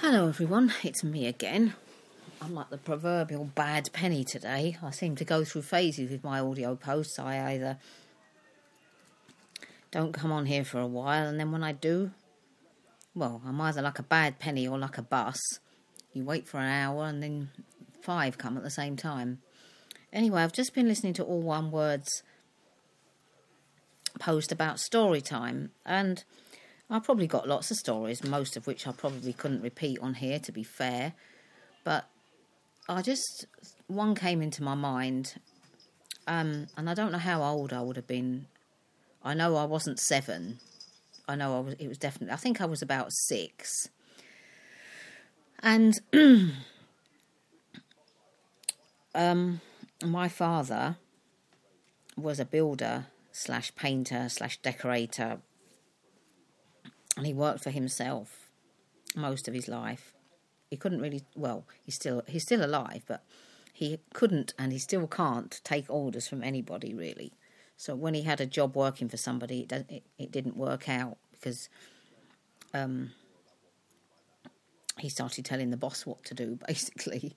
Hello everyone, it's me again. I'm like the proverbial bad penny today. I seem to go through phases with my audio posts. I either don't come on here for a while, and then when I do, well, I'm either like a bad penny or like a bus. You wait for an hour and then 5 come at the same time. Anyway, I've just been listening to All One Word's post about story time, and I've probably got lots of stories, most of which I probably couldn't repeat on here, to be fair. But one came into my mind, and I don't know how old I would have been. I know I wasn't 7. It was definitely, I think I was about 6. And my father was a builder / painter / decorator, and he worked for himself most of his life. He couldn't really, well, he's still alive, but he couldn't and he still can't take orders from anybody, really. So when he had a job working for somebody, it didn't work out because he started telling the boss what to do, basically.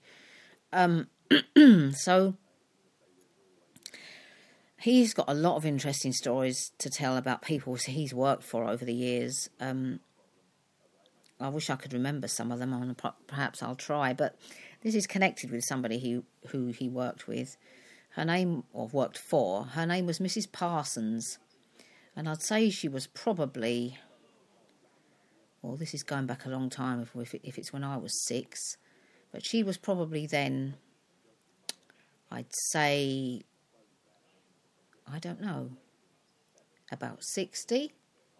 So he's got a lot of interesting stories to tell about people he's worked for over the years. I wish I could remember some of them, and perhaps I'll try. But this is connected with somebody who he worked with. Her name was Mrs. Parsons. And I'd say she was probably, well, this is going back a long time if it's when I was 6. But she was probably then, I'd say, I don't know, about 60.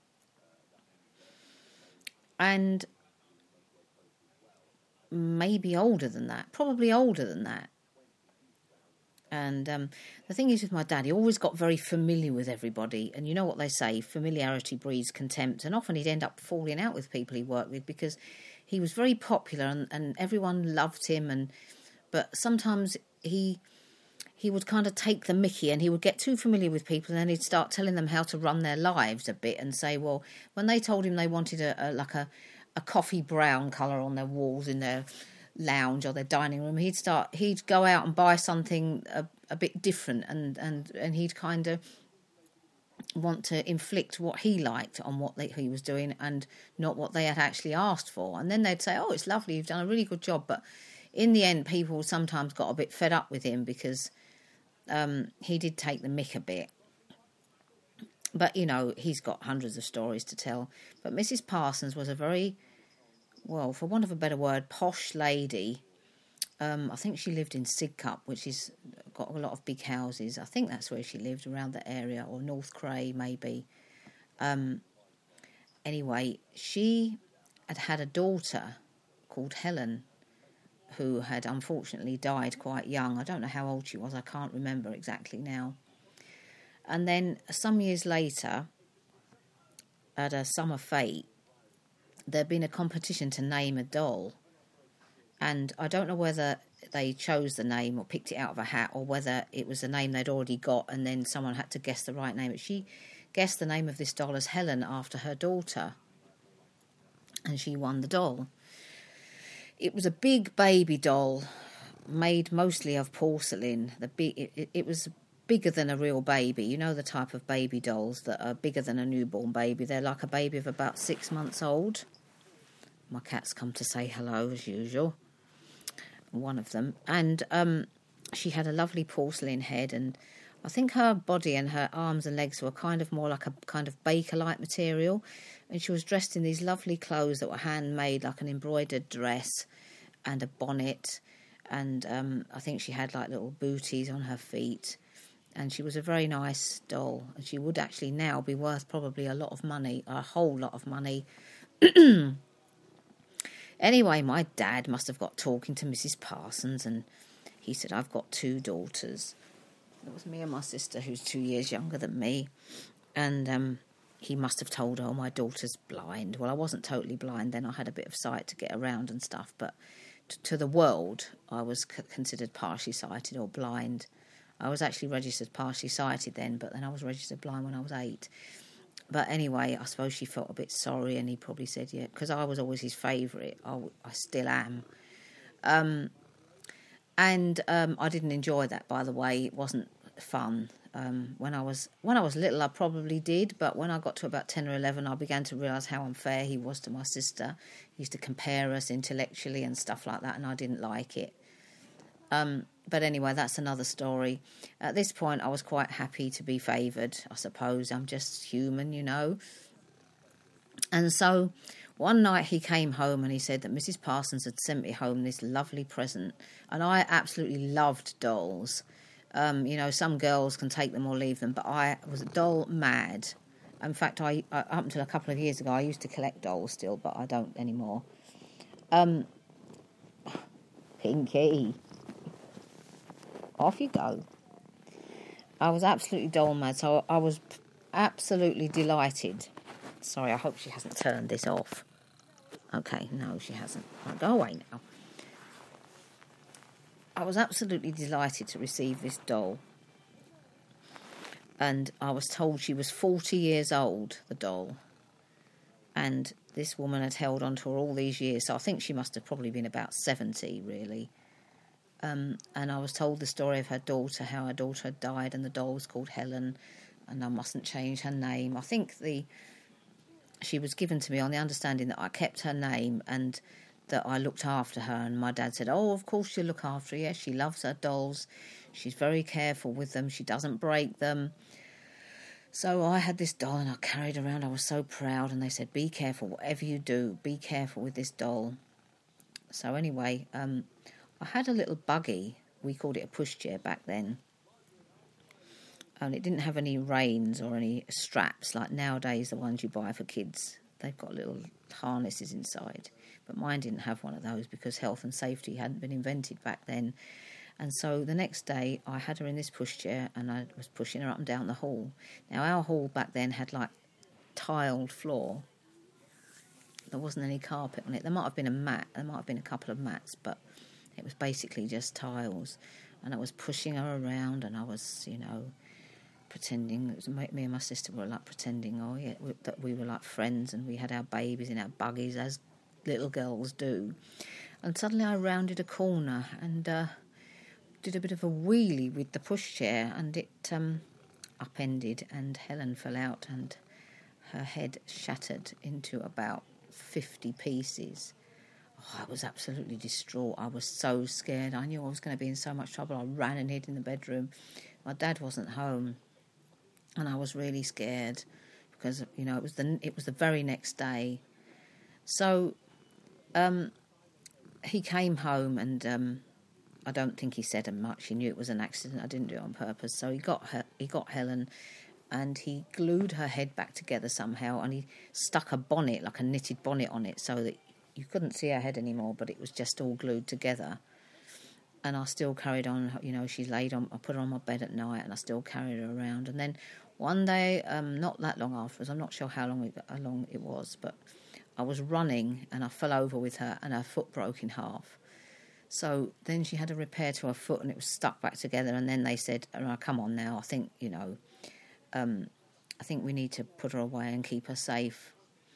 And maybe older than that, probably older than that. And the thing is with my dad, he always got very familiar with everybody. And you know what they say, familiarity breeds contempt. And often he'd end up falling out with people he worked with because he was very popular and everyone loved him. But sometimes he would kind of take the mickey, and he would get too familiar with people, and then he'd start telling them how to run their lives a bit and say, well, when they told him they wanted a coffee brown colour on their walls in their lounge or their dining room, he'd go out and buy something a bit different, and he'd kind of want to inflict what he liked on what he was doing and not what they had actually asked for. And then they'd say, oh, it's lovely, you've done a really good job. But in the end, people sometimes got a bit fed up with him because he did take the mick a bit. But, you know, he's got hundreds of stories to tell. But Mrs. Parsons was a very, well, for want of a better word, posh lady. I think she lived in Sidcup, which is got a lot of big houses. I think that's where she lived, around the area, or North Cray, maybe. Anyway, she had a daughter called Helen, who had unfortunately died quite young. I don't know how old she was. I can't remember exactly now. And then some years later, at a summer fete, there'd been a competition to name a doll. And I don't know whether they chose the name or picked it out of a hat, or whether it was a name they'd already got and then someone had to guess the right name. But she guessed the name of this doll as Helen after her daughter. And she won the doll. It was a big baby doll made mostly of porcelain. It was bigger than a real baby. You know the type of baby dolls that are bigger than a newborn baby. They're like a baby of about 6 months old. My cat's come to say hello as usual. One of them. And she had a lovely porcelain head, and I think her body and her arms and legs were kind of more like a kind of baker-like material. And she was dressed in these lovely clothes that were handmade, like an embroidered dress and a bonnet. And I think she had like little booties on her feet. And she was a very nice doll. And she would actually now be worth probably a lot of money, a whole lot of money. Anyway, my dad must have got talking to Mrs. Parsons, and he said, I've got 2 daughters. It was me and my sister, who's 2 years younger than me. And he must have told her, oh, my daughter's blind. Well, I wasn't totally blind then. I had a bit of sight to get around and stuff. But to the world, I was considered partially sighted or blind. I was actually registered partially sighted then, but then I was registered blind when I was 8. But anyway, I suppose she felt a bit sorry, and he probably said, yeah, because I was always his favourite. I still am. And I didn't enjoy that, by the way. It wasn't fun. When I was little, I probably did, but when I got to about 10 or 11, I began to realise how unfair he was to my sister. He used to compare us intellectually and stuff like that, and I didn't like it. But anyway, that's another story. At this point, I was quite happy to be favoured, I suppose. I'm just human, you know. And so one night he came home and he said that Mrs. Parsons had sent me home this lovely present. And I absolutely loved dolls. You know, some girls can take them or leave them, but I was doll mad. In fact, I up until a couple of years ago, I used to collect dolls still, but I don't anymore. Pinky, off you go. I was absolutely doll mad, so I was absolutely delighted. Sorry, I hope she hasn't turned this off. Okay, no, she hasn't. I'll go away now. I was absolutely delighted to receive this doll. And I was told she was 40 years old, the doll. And this woman had held on to her all these years, so I think she must have probably been about 70, really. And I was told the story of her daughter, how her daughter had died, and the doll was called Helen, and I mustn't change her name. I think she was given to me on the understanding that I kept her name and that I looked after her. And my dad said, oh, of course she'll look after her. Yes, she loves her dolls. She's very careful with them. She doesn't break them. So I had this doll and I carried around. I was so proud. And they said, be careful, whatever you do, be careful with this doll. So anyway, I had a little buggy. We called it a pushchair back then. And it didn't have any reins or any straps like nowadays, the ones you buy for kids. They've got little harnesses inside. But mine didn't have one of those because health and safety hadn't been invented back then. And so the next day I had her in this pushchair and I was pushing her up and down the hall. Now our hall back then had like tiled floor. There wasn't any carpet on it. There might have been a mat. There might have been a couple of mats, but it was basically just tiles. And I was pushing her around and I was, you know, pretending, me and my sister were like pretending, that we were like friends and we had our babies in our buggies as little girls do. And suddenly I rounded a corner and did a bit of a wheelie with the pushchair and it upended and Helen fell out and her head shattered into about 50 pieces. Oh, I was absolutely distraught. I was so scared. I knew I was going to be in so much trouble. I ran and hid in the bedroom. My dad wasn't home. And I was really scared because, you know, it was the very next day. So he came home and I don't think he said much. He knew it was an accident. I didn't do it on purpose. So he got Helen and he glued her head back together somehow and he stuck a bonnet, like a knitted bonnet on it so that you couldn't see her head anymore, but it was just all glued together. And I still carried on, you know, I put her on my bed at night and I still carried her around. And then one day, not that long afterwards, I'm not sure how long it was, but I was running and I fell over with her and her foot broke in half. So then she had a repair to her foot and it was stuck back together. And then they said, oh, come on now, I think, you know, I think we need to put her away and keep her safe.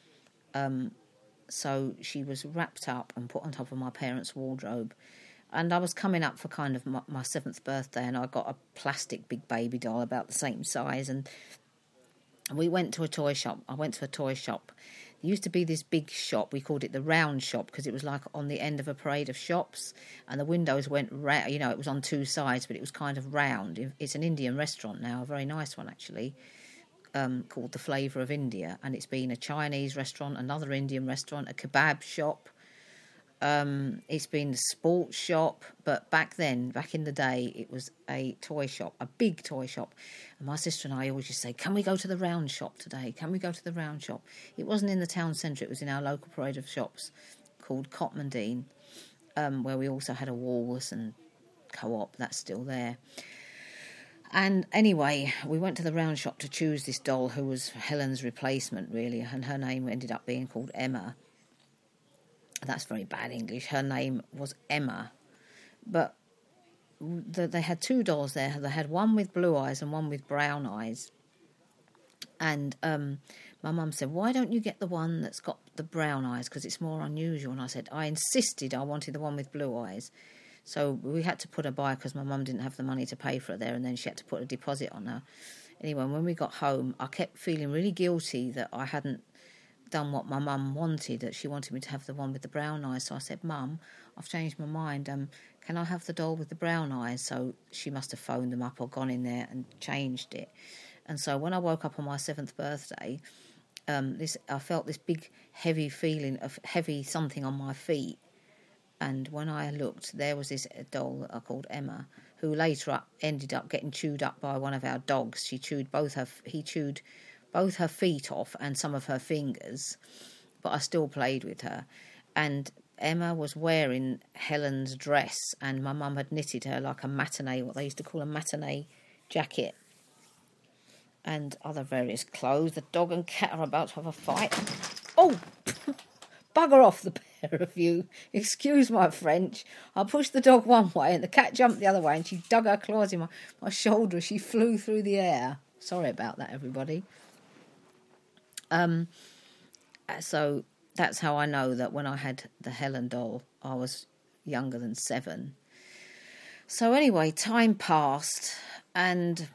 So she was wrapped up and put on top of my parents' wardrobe. And I was coming up for kind of my 7th birthday and I got a plastic big baby doll about the same size. And we went to a toy shop. I went to a toy shop. There used to be this big shop. We called it the round shop because it was like on the end of a parade of shops. And the windows went round. You know, it was on two sides, but it was kind of round. It's an Indian restaurant now, a very nice one actually, called The Flavour of India. And it's been a Chinese restaurant, another Indian restaurant, a kebab shop. It's been a sports shop, but back in the day, it was a toy shop, a big toy shop. And my sister and I always used to say, can we go to the round shop today? Can we go to the round shop? It wasn't in the town centre, it was in our local parade of shops called Cotmondine, where we also had a Walls and Co-op, that's still there. And anyway, we went to the round shop to choose this doll who was Helen's replacement, really, and her name ended up being called Emma. That's very bad English. Her name was Emma. But they had two dolls there. They had one with blue eyes and one with brown eyes. And my mum said, why don't you get the one that's got the brown eyes, because it's more unusual? And I said, I insisted I wanted the one with blue eyes. So we had to put her by because my mum didn't have the money to pay for her there, and then she had to put a deposit on her. Anyway, when we got home, I kept feeling really guilty that I hadn't done what my mum wanted, that she wanted me to have the one with the brown eyes. So I said, Mum, I've changed my mind. Can I have the doll with the brown eyes? So she must have phoned them up or gone in there and changed it. And so when I woke up on my 7th birthday, I felt this big, heavy feeling of heavy something on my feet. And when I looked, there was this doll that I called Emma, who later ended up getting chewed up by one of our dogs. He chewed both her feet off and some of her fingers, but I still played with her. And Emma was wearing Helen's dress, and my mum had knitted her like a matinee, what they used to call a matinee jacket, and other various clothes. The dog and cat are about to have a fight. Oh, bugger off, the pair of you. Excuse my French. I pushed the dog one way and the cat jumped the other way, and she dug her claws in my shoulder as she flew through the air. Sorry about that, everybody. So that's how I know that when I had the Helen doll, I was younger than 7. So anyway, time passed, and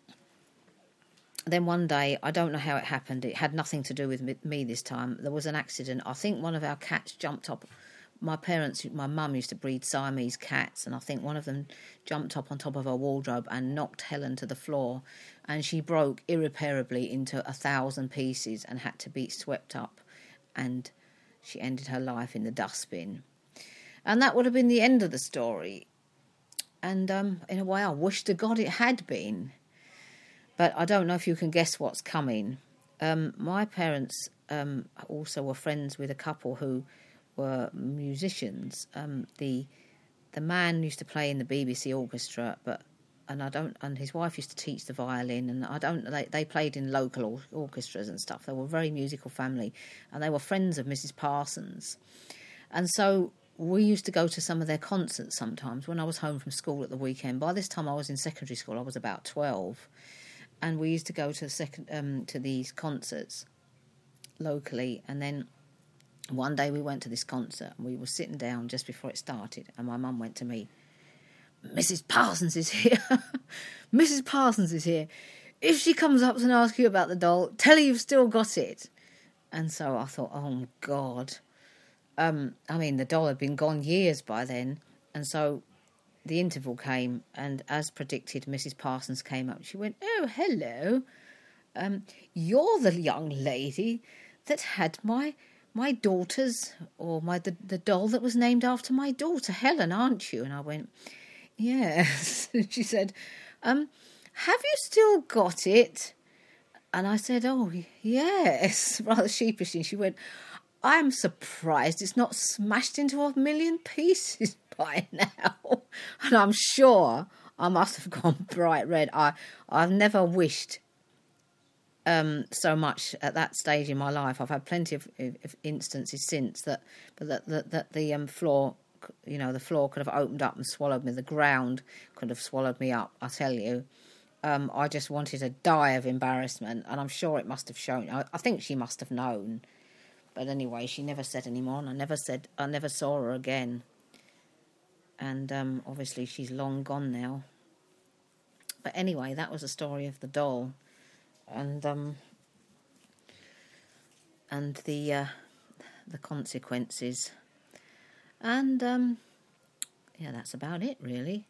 then one day, I don't know how it happened, it had nothing to do with me this time. There was an accident. I think one of our cats jumped up. My mum used to breed Siamese cats, and I think one of them jumped up on top of her wardrobe and knocked Helen to the floor, and she broke irreparably into 1,000 pieces and had to be swept up, and she ended her life in the dustbin. And that would have been the end of the story. And in a way, I wish to God it had been. But I don't know if you can guess what's coming. My parents also were friends with a couple who were musicians. The man used to play in the BBC orchestra, and his wife used to teach the violin, and they played in local orchestras and stuff. They were a very musical family, and they were friends of Mrs. Parsons. And so we used to go to some of their concerts sometimes when I was home from school at the weekend. By this time I was in secondary school. I was about 12. And we used to go to these concerts locally. And then one day we went to this concert, and we were sitting down just before it started, and my mum went to me, Mrs. Parsons is here. Mrs. Parsons is here. If she comes up and asks you about the doll, tell her you've still got it. And so I thought, oh, God. The doll had been gone years by then. And so the interval came, and as predicted, Mrs. Parsons came up. She went, oh, hello. You're the young lady that had my daughter's, or the doll that was named after my daughter, Helen, aren't you? And I went, yes. She said, have you still got it? And I said, oh, yes, rather sheepishly. She went, I'm surprised it's not smashed into 1,000,000 pieces by now. And I'm sure I must have gone bright red. I've never wished so much at that stage in my life. I've had plenty of instances since that the floor, the floor could have opened up and swallowed me. The ground could have swallowed me up, I tell you. I just wanted to die of embarrassment, and I'm sure it must have shown. I think she must have known. But anyway, she never said any more, and I never saw her again. And obviously she's long gone now. But anyway, that was the story of the doll, and the consequences. And that's about it, really.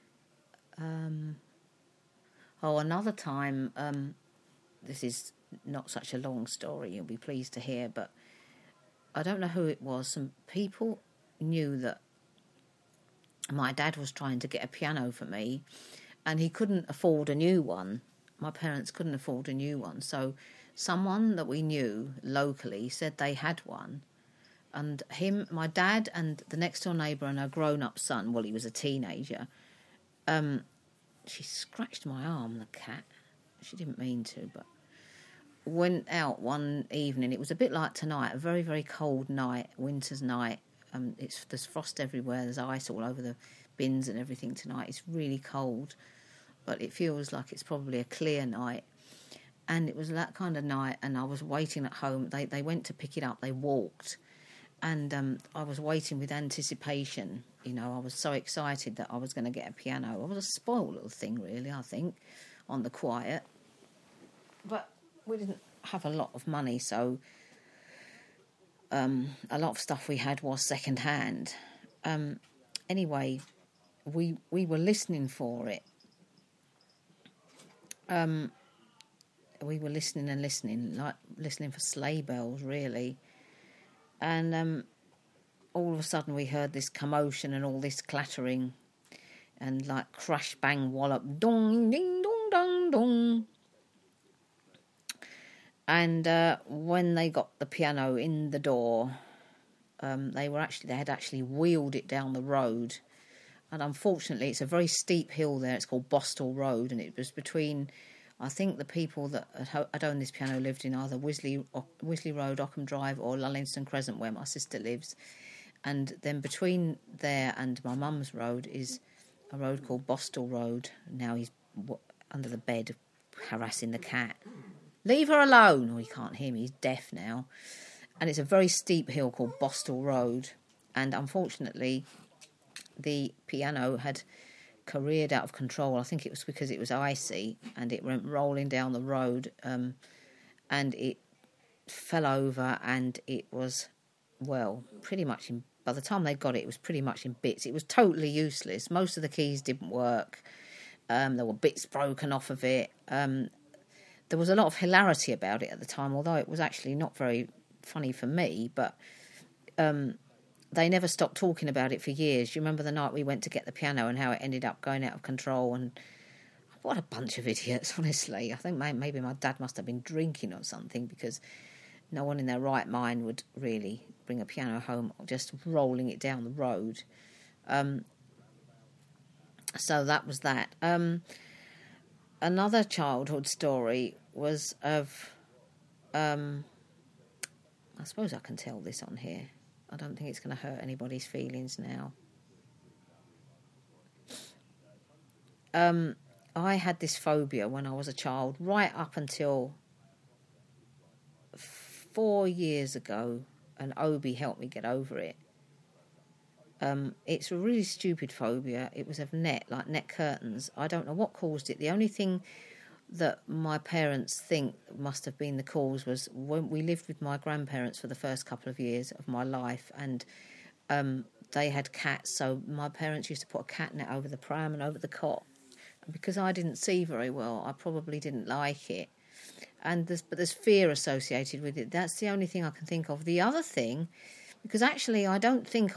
Another time, this is not such a long story, you'll be pleased to hear, but I don't know who it was. Some people knew that my dad was trying to get a piano for me, and he couldn't afford a new one. My parents couldn't afford a new one, so someone that we knew locally said they had one. And my dad and the next door neighbour and her grown-up son, well, he was a teenager, she scratched my arm, the cat. She didn't mean to, but went out one evening. It was a bit like tonight, a very, very cold night, winter's night. There's frost everywhere. There's ice all over the bins and everything tonight. It's really cold, but it feels like it's probably a clear night. And it was that kind of night, and I was waiting at home. They went to pick it up. They walked, and I was waiting with anticipation. You know, I was so excited that I was going to get a piano. I was a spoiled little thing, really, I think, on the quiet. But we didn't have a lot of money, so a lot of stuff we had was second hand. Anyway, we were listening for it. We were listening, like listening for sleigh bells, really. And all of a sudden we heard this commotion and all this clattering and like crash, bang, wallop, dong, ding, dong, dong, dong. And when they got the piano in the door, they had actually wheeled it down the road. And unfortunately, it's a very steep hill there. It's called Bostall Road, and it was between, I think, the people that had owned this piano lived in either Wisley Road, Ockham Drive, or Lullingston Crescent, where my sister lives. And then between there and my mum's road is a road called Bostall Road. Now he's under the bed harassing the cat. Leave her alone! Oh, he can't hear me. He's deaf now. And it's a very steep hill called Bostall Road. And unfortunately, the piano had careered out of control. I think it was because it was icy, and it went rolling down the road, and it fell over, and it was, well, pretty much by the time they got it, it was pretty much in bits. It was totally useless. Most of the keys didn't work. There were bits broken off of it. There was a lot of hilarity about it at the time, although it was actually not very funny for me, but they never stopped talking about it for years. You remember the night we went to get the piano and how it ended up going out of control? And what a bunch of idiots, honestly. I think maybe my dad must have been drinking or something, because no one in their right mind would really bring a piano home just rolling it down the road. So that was that. Another childhood story was of... I suppose I can tell this on here. I don't think it's going to hurt anybody's feelings now. I had this phobia when I was a child, right up until 4 years ago, and Obi helped me get over it. It's a really stupid phobia. It was of net curtains. I don't know what caused it. The only thing that my parents think must have been the cause was when we lived with my grandparents for the first couple of years of my life, and they had cats, so my parents used to put a cat net over the pram and over the cot. And because I didn't see very well, I probably didn't like it. But there's fear associated with it. That's the only thing I can think of. The other thing, because actually I don't think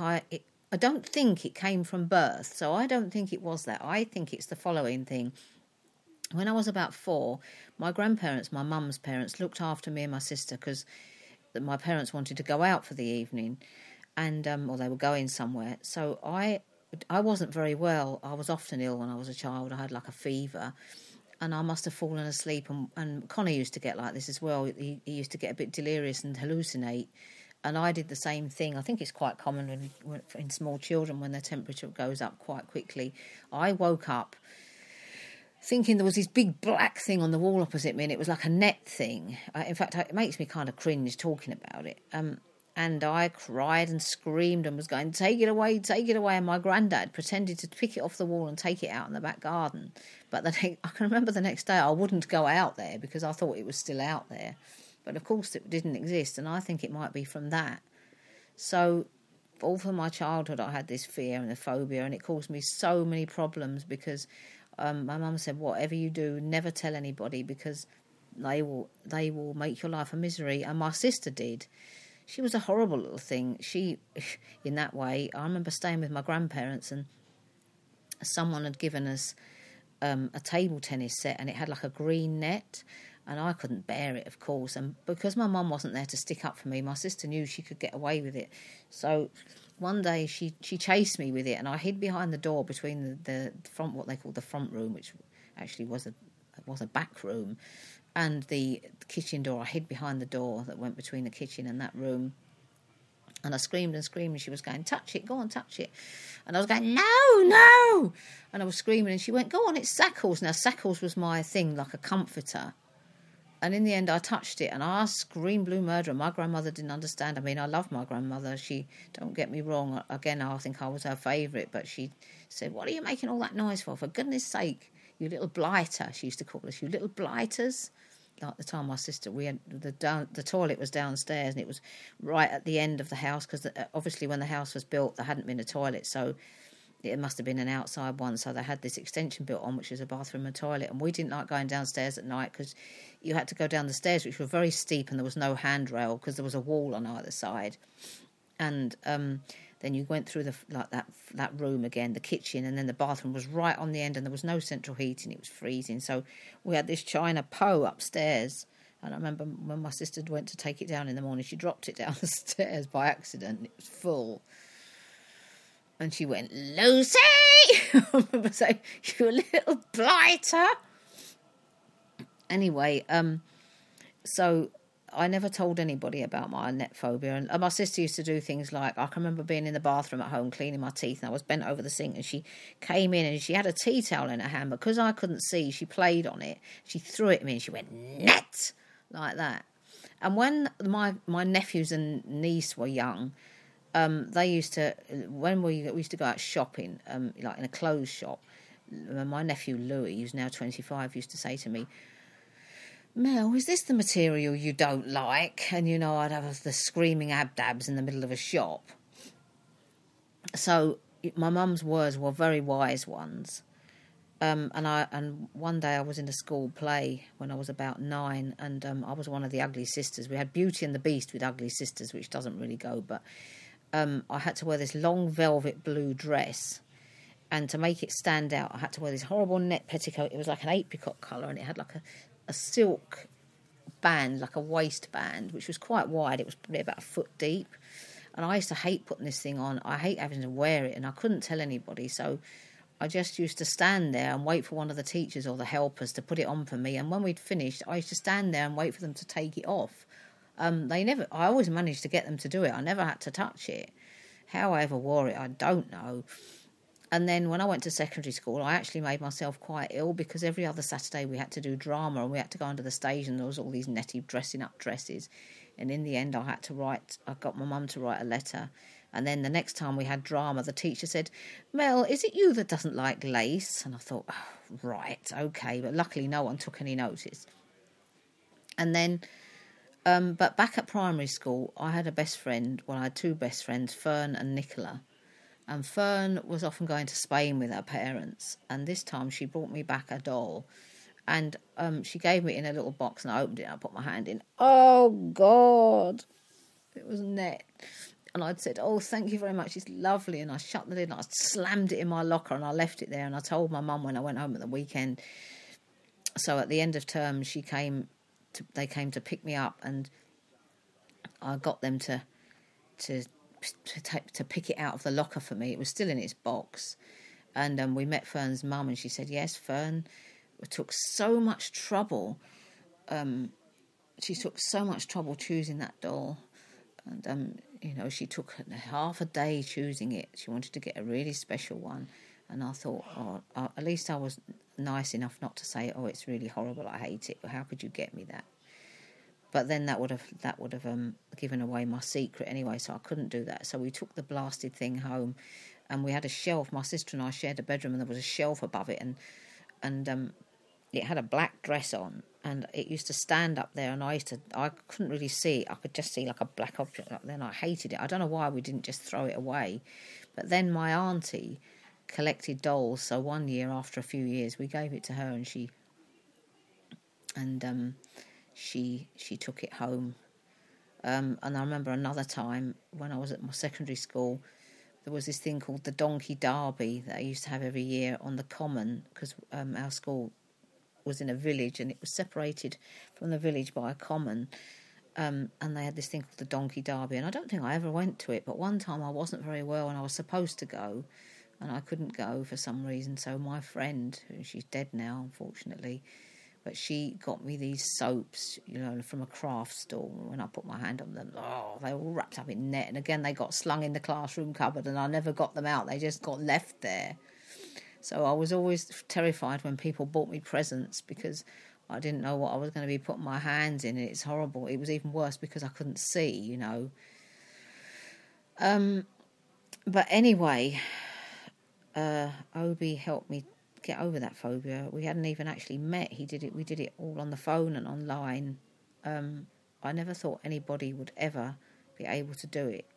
it came from birth, so I don't think it was that. I think it's the following thing. When I was about 4, my grandparents, my mum's parents, looked after me and my sister because my parents wanted to go out for the evening, and or they were going somewhere. So I wasn't very well. I was often ill when I was a child. I had like a fever, and I must have fallen asleep. And Connor used to get like this as well. He used to get a bit delirious and hallucinate, and I did the same thing. I think it's quite common in small children when their temperature goes up quite quickly. I woke up thinking there was this big black thing on the wall opposite me, and it was like a net thing. In fact, it makes me kind of cringe talking about it. And I cried and screamed and was going, take it away, take it away. And my granddad pretended to pick it off the wall and take it out in the back garden. But I can remember the next day I wouldn't go out there because I thought it was still out there. But of course it didn't exist, and I think it might be from that. So all through my childhood I had this fear and a phobia, and it caused me so many problems because... my mum said, whatever you do, never tell anybody because they will make your life a misery. And my sister did. She was a horrible little thing. She, in that way, I remember staying with my grandparents, and someone had given us a table tennis set, and it had like a green net, and I couldn't bear it, of course. And because my mum wasn't there to stick up for me, my sister knew she could get away with it. So one day she chased me with it, and I hid behind the door between the front, what they called the front room, which actually was a back room, and the kitchen door. I hid behind the door that went between the kitchen and that room. And I screamed and screamed, and she was going, touch it, go on, touch it. And I was going, no. And I was screaming, and she went, go on, it's Sackles. Now, Sackles was my thing, like a comforter. And in the end, I touched it, and I screamed blue murder. My grandmother didn't understand. I mean, I love my grandmother. She, don't get me wrong, again, I think I was her favourite, but she said, "What are you making all that noise for? For goodness sake, you little blighter," she used to call us, "you little blighters." Like the time my sister, we had the toilet was downstairs, and it was right at the end of the house, because obviously when the house was built, there hadn't been a toilet, so it must have been an outside one, so they had this extension built on, which was a bathroom and toilet, and we didn't like going downstairs at night because you had to go down the stairs, which were very steep, and there was no handrail because there was a wall on either side. And then you went through that room again, the kitchen, and then the bathroom was right on the end, and there was no central heating. It was freezing, so we had this china pot upstairs. And I remember when my sister went to take it down in the morning, she dropped it down the stairs by accident, and it was full. And she went, "Lucy!" I remember saying, "You little blighter." Anyway, so I never told anybody about my net phobia. And my sister used to do things like, I can remember being in the bathroom at home cleaning my teeth, and I was bent over the sink, and she came in and she had a tea towel in her hand, but because I couldn't see, she played on it. She threw it at me and she went, "Net!" like that. And when my nephews and niece were young, they used to, when we used to go out shopping, like in a clothes shop, my nephew Louis, who's now 25, used to say to me, "Mel, is this the material you don't like?" And, I'd have the screaming abdabs in the middle of a shop. So my mum's words were very wise ones. And one day I was in a school play when I was about 9, and I was one of the ugly sisters. We had Beauty and the Beast with ugly sisters, which doesn't really go, but I had to wear this long velvet blue dress, and to make it stand out, I had to wear this horrible net petticoat. It was like an apricot colour, and it had like a silk band, like a waistband, which was quite wide. It was probably about a foot deep, and I used to hate putting this thing on. I hate having to wear it, and I couldn't tell anybody, so I just used to stand there and wait for one of the teachers or the helpers to put it on for me, and when we'd finished, I used to stand there and wait for them to take it off. I always managed to get them to do it. I never had to touch it. How I ever wore it, I don't know. And then when I went to secondary school, I actually made myself quite ill, because every other Saturday we had to do drama, and we had to go under the stage, and there was all these netty dressing up dresses. And in the end, I got my mum to write a letter. And then the next time we had drama, the teacher said, "Mel, is it you that doesn't like lace?" And I thought, oh, right, okay. But luckily no one took any notice. And then, but back at primary school, I had I had two best friends, Fern and Nicola. And Fern was often going to Spain with her parents, and this time she brought me back a doll, and she gave me it in a little box, and I opened it and I put my hand in. Oh, God! It was Net. And I'd said, "Oh, thank you very much, it's lovely," and I shut the lid and I slammed it in my locker, and I left it there, and I told my mum when I went home at the weekend. So at the end of term, they came to pick me up, and I got them to pick it out of the locker for me. It was still in its box, and we met Fern's mum, and she said, "Yes, Fern took so much trouble. She took so much trouble choosing that doll, and she took half a day choosing it. She wanted to get a really special one." And I thought, at least I was nice enough not to say, "Oh, it's really horrible, I hate it. How could you get me that?" But then that would have given away my secret anyway, so I couldn't do that. So we took the blasted thing home, and we had a shelf. My sister and I shared a bedroom, and there was a shelf above it, and it had a black dress on, and it used to stand up there, and I couldn't really see it. I could just see like a black object up there, and I hated it. I don't know why we didn't just throw it away. But then my auntie collected dolls, so one year, after a few years, we gave it to her, and she took it home. And I remember another time when I was at my secondary school, there was this thing called the Donkey Derby that I used to have every year on the common, because our school was in a village, and it was separated from the village by a common, and they had this thing called the Donkey Derby, and I don't think I ever went to it, but one time I wasn't very well and I was supposed to go, and I couldn't go for some reason, so my friend, she's dead now unfortunately, but she got me these soaps, from a craft store. When I put my hand on them, they were all wrapped up in net, and again they got slung in the classroom cupboard, and I never got them out, they just got left there. So I was always terrified when people bought me presents, because I didn't know what I was going to be putting my hands in, and it's horrible. It was even worse because I couldn't see, you know. But anyway, Obi helped me get over that phobia. We hadn't even actually met. We did it all on the phone and online. I never thought anybody would ever be able to do it.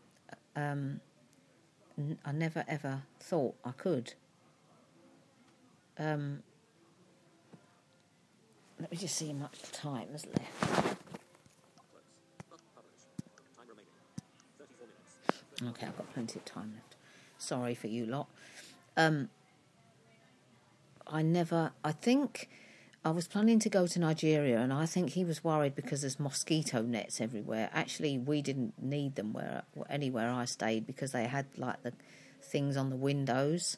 I never ever thought I could. Let me just see how much time is left. Okay, I've got plenty of time left. Sorry for you lot. I think I was planning to go to Nigeria, and I think he was worried because there's mosquito nets everywhere. Actually, we didn't need them anywhere I stayed because they had like the things on the windows.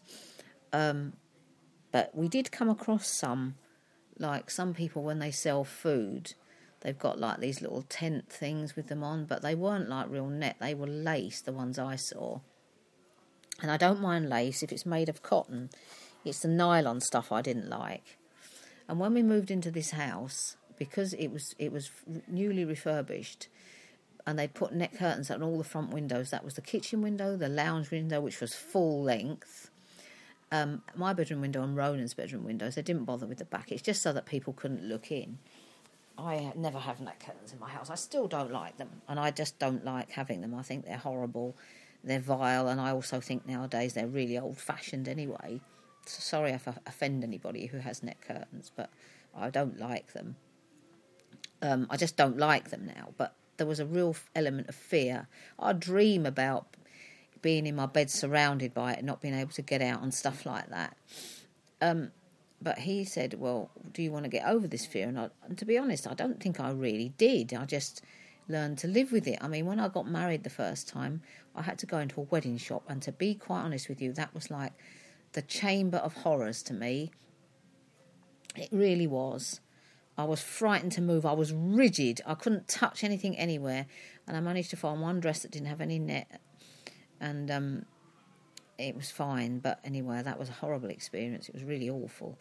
But we did come across some people when they sell food, they've got like these little tent things with them on, but they weren't like real net. They were lace, the ones I saw. And I don't mind lace if it's made of cotton. It's the nylon stuff I didn't like. And when we moved into this house, because it was newly refurbished, and they'd put net curtains on all the front windows. That was the kitchen window, the lounge window, which was full length. My bedroom window and Ronan's bedroom windows, they didn't bother with the back. It's just so that people couldn't look in. I never have net curtains in my house. I still don't like them, and I just don't like having them. I think they're horrible, they're vile, and I also think nowadays they're really old-fashioned anyway. So sorry if I offend anybody who has net curtains, but I don't like them. I just don't like them now, but there was a real element of fear. I dream about being in my bed surrounded by it and not being able to get out and stuff like that. But he said, well, do you want to get over this fear? And to be honest, I don't think I really did. I just learned to live with it. I mean, when I got married the first time, I had to go into a wedding shop. And to be quite honest with you, that was like the chamber of horrors to me. It really was. I was frightened to move. I was rigid. I couldn't touch anything anywhere. And I managed to find one dress that didn't have any net. And it was fine. But anyway, that was a horrible experience. It was really awful.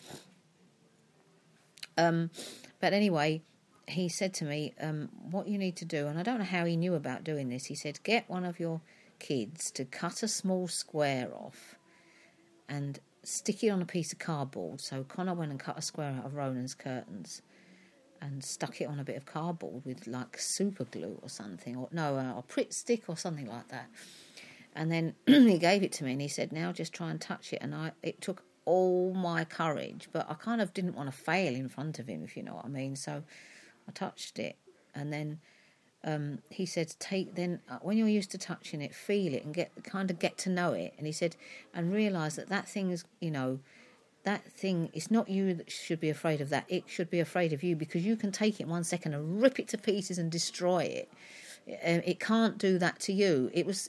But anyway, he said to me, what you need to do, and I don't know how he knew about doing this, he said, get one of your kids to cut a small square off and stick it on a piece of cardboard. So Connor went and cut a square out of Ronan's curtains and stuck it on a bit of cardboard with like super glue or something, or a Pritt stick or something like that. And then he gave it to me and he said, now just try and touch it. And it took all my courage, but I kind of didn't want to fail in front of him, if you know what I mean. So I touched it, and then he said, when you're used to touching it, feel it and get to know it. And he said, and realise that thing is, that thing, it's not you that should be afraid of that. It should be afraid of you, because you can take it 1 second and rip it to pieces and destroy it. It can't do that to you. It was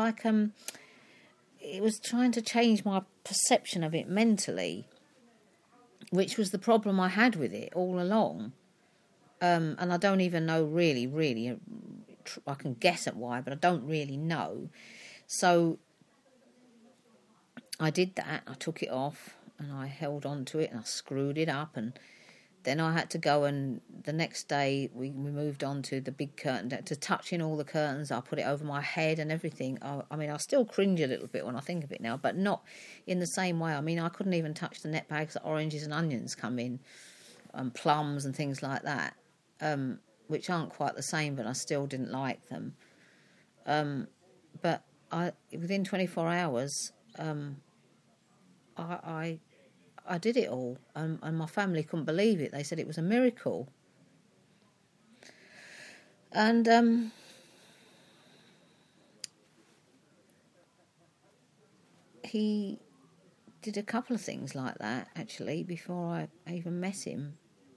trying to change my perception of it mentally, which was the problem I had with it all along. And I don't even know really, I can guess at why, but I don't really know. So I did that. I took it off and I held on to it and I screwed it up, and then I had to go, and the next day we moved on to the big curtain, to touching all the curtains. I put it over my head and everything. I mean, I still cringe a little bit when I think of it now, but not in the same way. I mean, I couldn't even touch the net bags that oranges and onions come in, and plums and things like that, which aren't quite the same, but I still didn't like them. But within 24 hours, I did it all, and my family couldn't believe it. They said it was a miracle. And he did a couple of things like that, actually, before I even met him.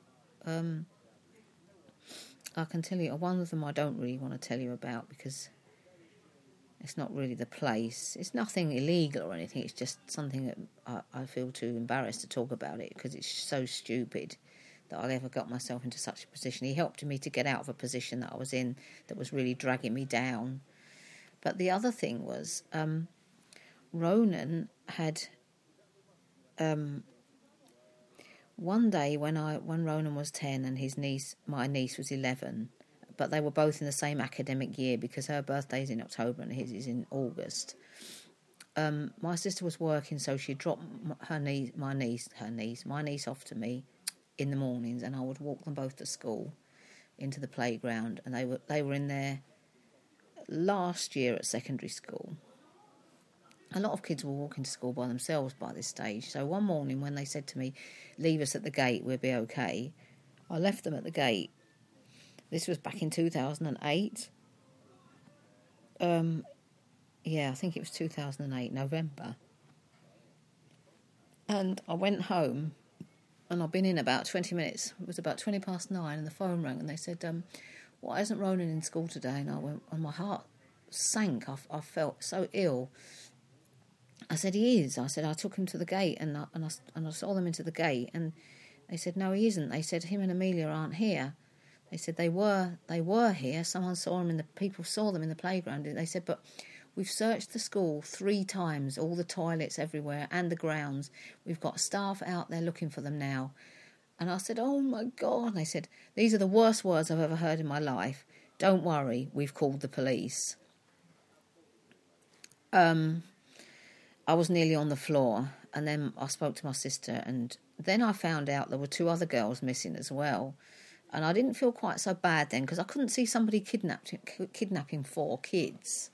I can tell you, one of them I don't really want to tell you about because it's not really the place. It's nothing illegal or anything. It's just something that I feel too embarrassed to talk about it, because it's so stupid that I ever got myself into such a position. He helped me to get out of a position that I was in that was really dragging me down. But the other thing was, Ronan had... One day when Ronan was 10 and my niece was 11, but they were both in the same academic year because her birthday's in October and his is in August. My sister was working, so she dropped my niece off to me in the mornings, and I would walk them both to school into the playground, and they were in their last year at secondary school. A lot of kids were walking to school by themselves by this stage. So one morning when they said to me, leave us at the gate, we'll be okay, I left them at the gate. This was back in 2008. I think it was 2008, November. And I went home, and I'd been in about 20 minutes. It was about 20 past 9, and the phone rang, and they said, why isn't Ronan in school today? And I went, and my heart sank. I felt so ill. I said, he is. I said, I took him to the gate, and I saw them into the gate, and they said, no, he isn't. They said, him and Amelia aren't here. They said they were here. Someone saw them people saw them in the playground. They said, but we've searched the school 3 times, all the toilets everywhere and the grounds. We've got staff out there looking for them now. And I said, oh my God. And they said, these are the worst words I've ever heard in my life. Don't worry, we've called the police. I was nearly on the floor, and then I spoke to my sister, and then I found out there were 2 other girls missing as well. And I didn't feel quite so bad then, because I couldn't see somebody kidnapping 4 kids.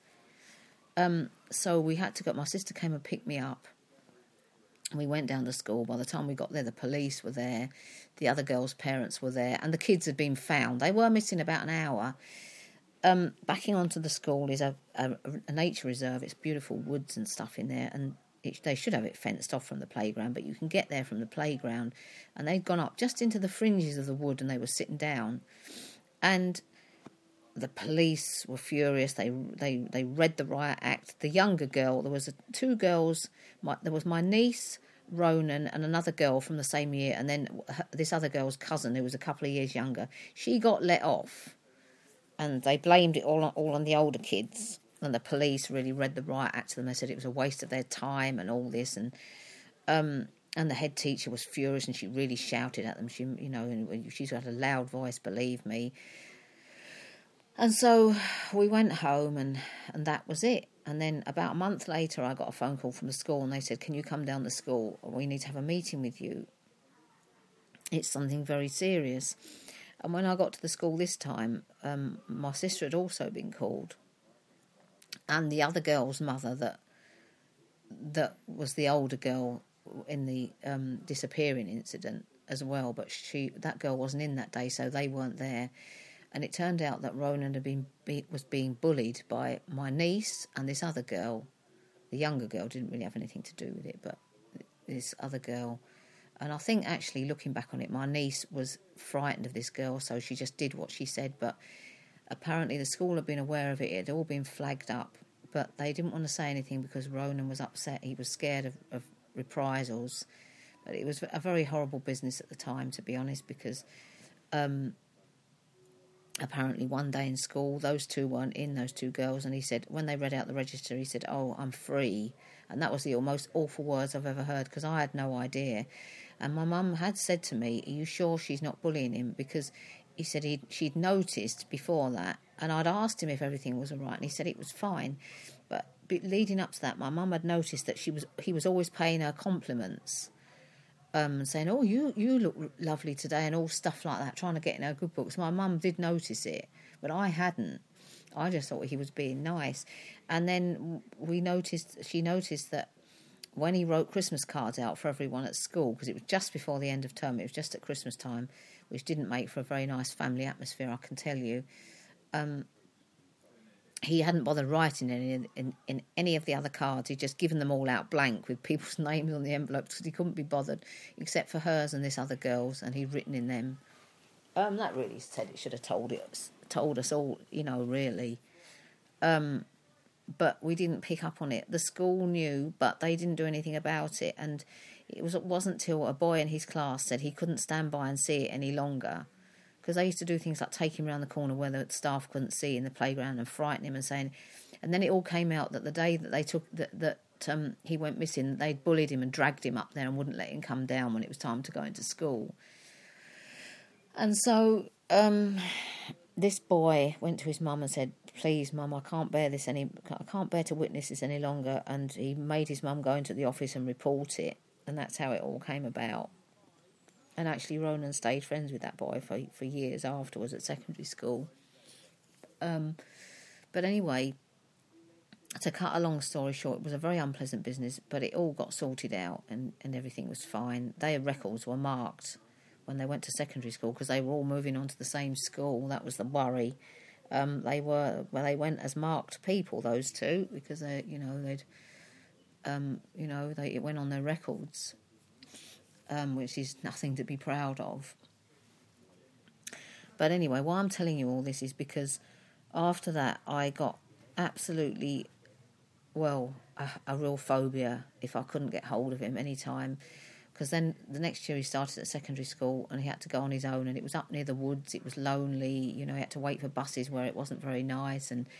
So we had to go. My sister came and picked me up. We went down to school. By the time we got there, the police were there. The other girls' parents were there. And the kids had been found. They were missing about an hour. Backing onto the school is a nature reserve. It's beautiful woods and stuff in there. And they should have it fenced off from the playground, but you can get there from the playground. And they'd gone up just into the fringes of the wood, and they were sitting down. And the police were furious. They read the riot act. The younger girl, there was 2 girls. There was my niece, Ronan, and another girl from the same year, and then this other girl's cousin, who was a couple of years younger. She got let off, and they blamed it all on the older kids. And the police really read the riot act to them. They said it was a waste of their time and all this. And the head teacher was furious, and she really shouted at them. She's got a loud voice, believe me. And so we went home, and that was it. And then about a month later, I got a phone call from the school, and they said, can you come down to school? We need to have a meeting with you. It's something very serious. And when I got to the school this time, my sister had also been called. And the other girl's mother that was the older girl in the disappearing incident as well, but that girl wasn't in that day, so they weren't there. And it turned out that Ronan was being bullied by my niece and this other girl. The younger girl didn't really have anything to do with it, but this other girl. And I think actually looking back on it, my niece was frightened of this girl, so she just did what she said, but apparently the school had been aware of it. It had all been flagged up, but they didn't want to say anything because Ronan was upset. He was scared of reprisals. But it was a very horrible business at the time, to be honest, because apparently one day in school, those 2 weren't in, those 2 girls, and he said, when they read out the register, he said, oh, I'm free. And that was the most awful words I've ever heard, because I had no idea. And my mum had said to me, are you sure she's not bullying him? Because he said she'd noticed before that, and I'd asked him if everything was all right, and he said it was fine. But leading up to that, my mum had noticed that he was always paying her compliments, saying, oh, you look lovely today, and all stuff like that, trying to get in her good books. My mum did notice it, but I hadn't. I just thought he was being nice. And then she noticed that when he wrote Christmas cards out for everyone at school, because it was just before the end of term, it was just at Christmas time, which didn't make for a very nice family atmosphere, I can tell you. He hadn't bothered writing in any of the other cards. He'd just given them all out blank with people's names on the envelopes because he couldn't be bothered, except for hers and this other girl's, and he'd written in them. That really said it should have told us all, really. But we didn't pick up on it. The school knew, but they didn't do anything about it. And it wasn't till a boy in his class said he couldn't stand by and see it any longer, because they used to do things like take him around the corner where the staff couldn't see in the playground and frighten him and saying, and then it all came out that the day that they took that he went missing, they'd bullied him and dragged him up there and wouldn't let him come down when it was time to go into school. And so this boy went to his mum and said, "Please, Mum, I can't bear to witness this any longer." And he made his mum go into the office and report it, and that's how it all came about. And actually, Ronan stayed friends with that boy for years afterwards at secondary school. But anyway, to cut a long story short, it was a very unpleasant business, but it all got sorted out and everything was fine. Their records were marked when they went to secondary school because they were all moving on to the same school. That was the worry. They went as marked people, those two, because it went on their records, which is nothing to be proud of. But anyway, why I'm telling you all this is because after that I got absolutely, a real phobia if I couldn't get hold of him any time. Because then the next year he started at secondary school and he had to go on his own, and it was up near the woods, it was lonely, he had to wait for buses where it wasn't very nice, and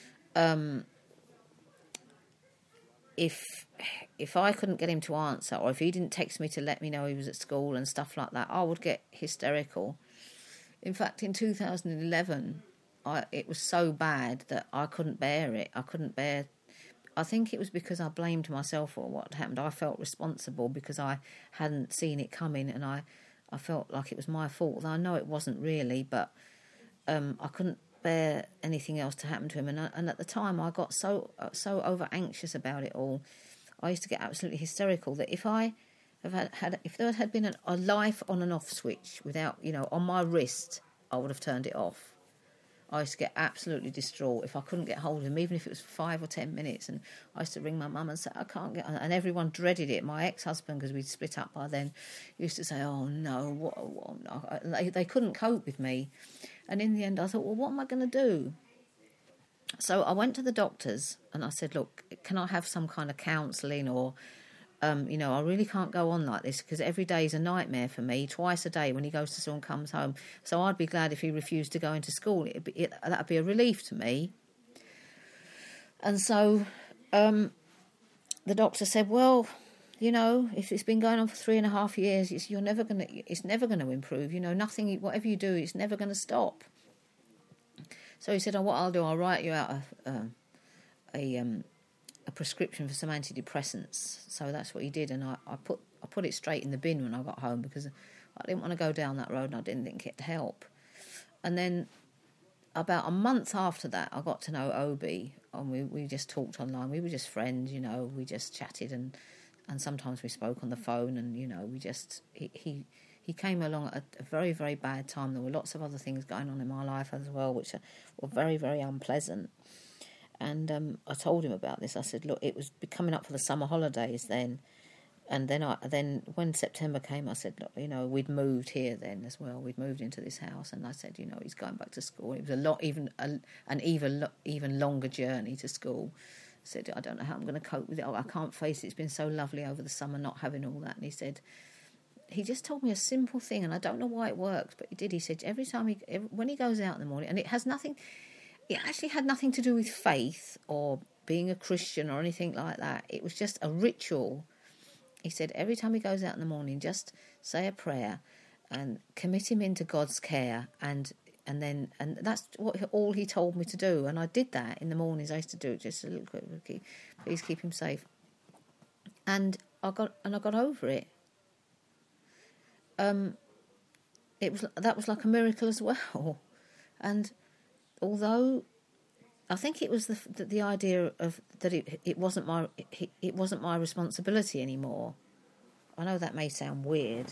if I couldn't get him to answer, or if he didn't text me to let me know he was at school and stuff like that, I would get hysterical. In fact, in 2011, it was so bad that I couldn't bear it. I think it was because I blamed myself for what happened. I felt responsible because I hadn't seen it coming, and I felt like it was my fault. I know it wasn't really, but I couldn't bear anything else to happen to him. And at the time, I got so over anxious about it all. I used to get absolutely hysterical that if there had been a life on and off switch without, on my wrist, I would have turned it off. I used to get absolutely distraught if I couldn't get hold of him, even if it was 5 or 10 minutes. And I used to ring my mum and say, I can't get on. And everyone dreaded it. My ex-husband, because we'd split up by then, used to say, oh, no, what no. They couldn't cope with me. And in the end, I thought, well, what am I going to do? So I went to the doctors and I said, look, can I have some kind of counselling or... I really can't go on like this because every day is a nightmare for me, twice a day when he goes to school and comes home. So I'd be glad if he refused to go into school. That'd be a relief to me. And so the doctor said, well, if it's been going on for 3.5 years, it's never going to improve. Nothing, whatever you do, it's never going to stop. So he said, what I'll do, I'll write you out a prescription for some antidepressants. So that's what he did, and I put it straight in the bin when I got home because I didn't want to go down that road and I didn't think it'd help. And then about a month after that, I got to know Obi, and we just talked online. We were just friends, we just chatted and sometimes we spoke on the phone, and he came along at a very, very bad time. There were lots of other things going on in my life as well, which were very, very unpleasant. And I told him about this. I said, look, it was coming up for the summer holidays then. And then when September came, I said, look, we'd moved here then as well. We'd moved into this house. And I said, he's going back to school. It was an even longer journey to school. I said, I don't know how I'm going to cope with it. I can't face it. It's been so lovely over the summer not having all that. And he just told me a simple thing, and I don't know why it works, but he did. He said every time when he goes out in the morning, and it actually had nothing to do with faith or being a Christian or anything like that. It was just a ritual. He said every time he goes out in the morning, just say a prayer and commit him into God's care, and that's all he told me to do. And I did that in the mornings. I used to do it just a little quick. Please keep him safe. And I got over it. That was like a miracle as well. And although I think it was the idea of that it wasn't my responsibility anymore. I know that may sound weird.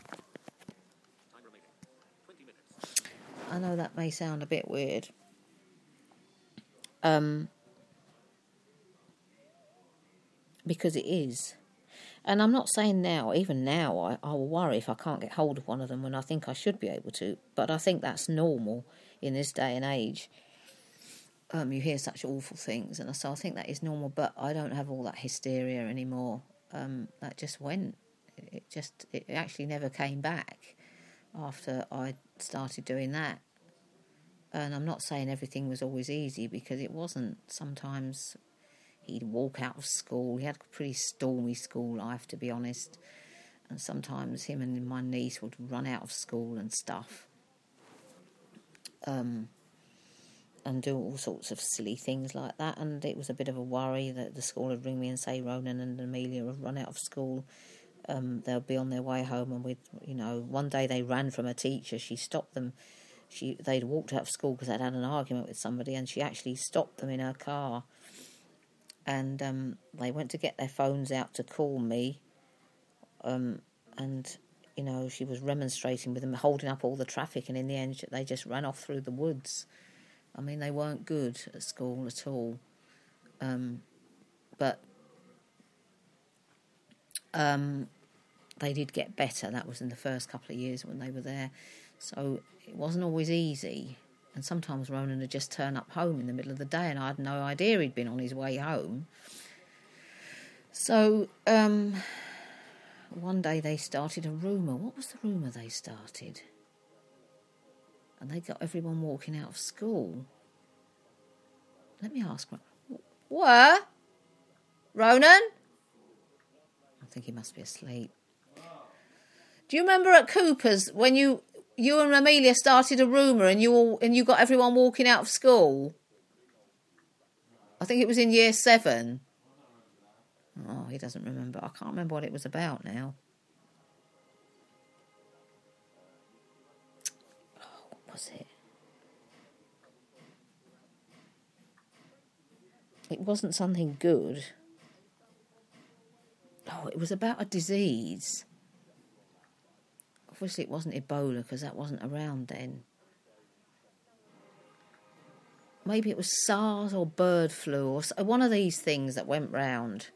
I know that may sound a bit weird. Because it is. And I'm not saying now, even now, I will worry if I can't get hold of one of them when I think I should be able to. But I think that's normal in this day and age. You hear such awful things, and so I think that is normal. But I don't have all that hysteria anymore. That just went. It actually never came back after I started doing that. And I'm not saying everything was always easy, because it wasn't. Sometimes he'd walk out of school. He had a pretty stormy school life, to be honest. And sometimes him and my niece would run out of school and stuff. And do all sorts of silly things like that. And it was a bit of a worry that the school would ring me and say Ronan and Amelia have run out of school. They'll be on their way home, and one day they ran from a teacher. She stopped them. They'd walked out of school because they'd had an argument with somebody, and she actually stopped them in her car. And they went to get their phones out to call me. And she was remonstrating with them, holding up all the traffic, and in the end they just ran off through the woods. I mean, they weren't good at school at all. But they did get better. That was in the first couple of years when they were there. So it wasn't always easy. And sometimes Ronan would just turn up home in the middle of the day, and I had no idea he'd been on his way home. So one day they started a rumour. What was the rumour they started? And they got everyone walking out of school. Let me ask. What? Ronan? I think he must be asleep. Do you remember at Cooper's when you and Amelia started a rumour and you got everyone walking out of school? I think it was in year 7. Oh, he doesn't remember. I can't remember what it was about now. Oh, what was it? It wasn't something good. Oh, it was about a disease. Obviously it wasn't Ebola, because that wasn't around then. Maybe it was SARS or bird flu, or one of these things that went round.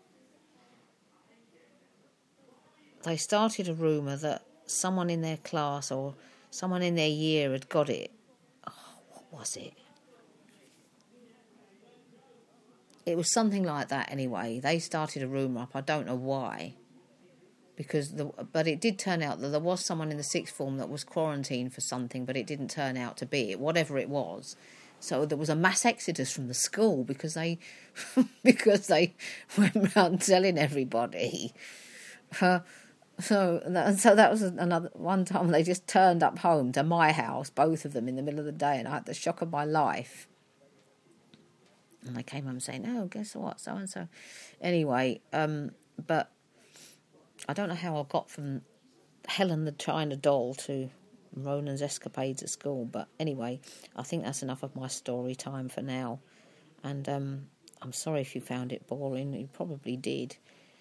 They started a rumour that someone in their class or someone in their year had got it. Oh, what was it? It was something like that anyway. They started a rumour up. I don't know why. But it did turn out that there was someone in the 6th form that was quarantined for something, but it didn't turn out to be it, whatever it was. So there was a mass exodus from the school because they went round telling everybody. So that was another one time they just turned up home to my house, both of them, in the middle of the day, and I had the shock of my life. And they came home saying, "Oh, guess what? So and so." Anyway, but I don't know how I got from Helen the China doll to Ronan's escapades at school. But anyway, I think that's enough of my story time for now. And I'm sorry if you found it boring. You probably did.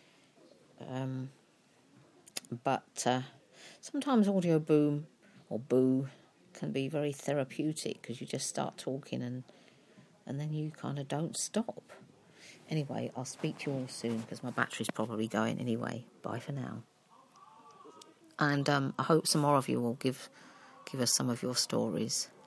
But sometimes audio boom or boo can be very therapeutic, because you just start talking and then you kind of don't stop. Anyway, I'll speak to you all soon, because my battery's probably going anyway. Bye for now. And I hope some more of you will give us some of your stories.